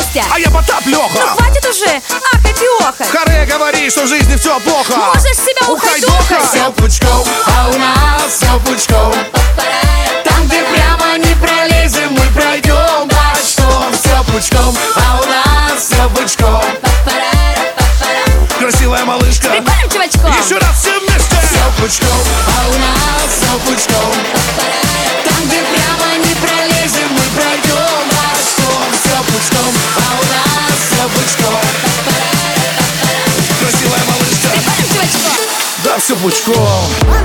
Костя. А я Потап Леха. Ну хватит уже ахать и охать. Харе говорит, что в жизни все плохо. Можешь себя ухайдохать. Все пучком, а у нас все пучком. Там, где прямо не пролезем, мы пройдем бочком. Все пучком, а у нас все пучком. Красивая малышка. Прикольным чувачком. Еще раз все вместе. Все пучком, а у нас все пучком. Там, где прямо не пролезем, мы пройдем бочком. Все пучком, а у нас все пучком. Красивая малышка. Прикольным чувачком. Да, все пучком.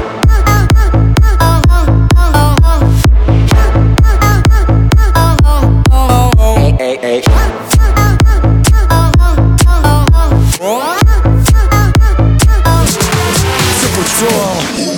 Все пучком.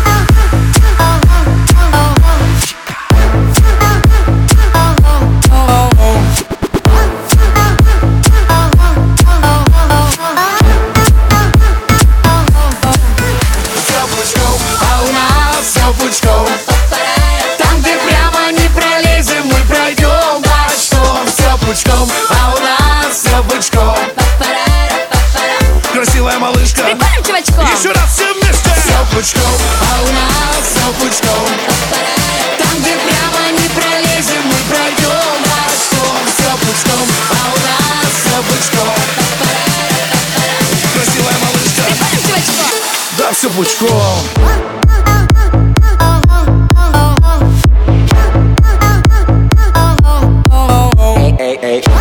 Все пучком, а у нас все пучком. Там, где прямо не пролезем, мы пройдем бочком. Все пучком, а у нас все пучком. Красивая малышка. Прикольным чувачком. Еще раз все вместе. Все пучком, а у нас все пучком. Там, где прямо не пролезем, мы пройдем бочком. Все пучком, а у нас все пучком. Красивая малышка. Прикольным чувачком. Да, все пучком. Эй, эй, эй.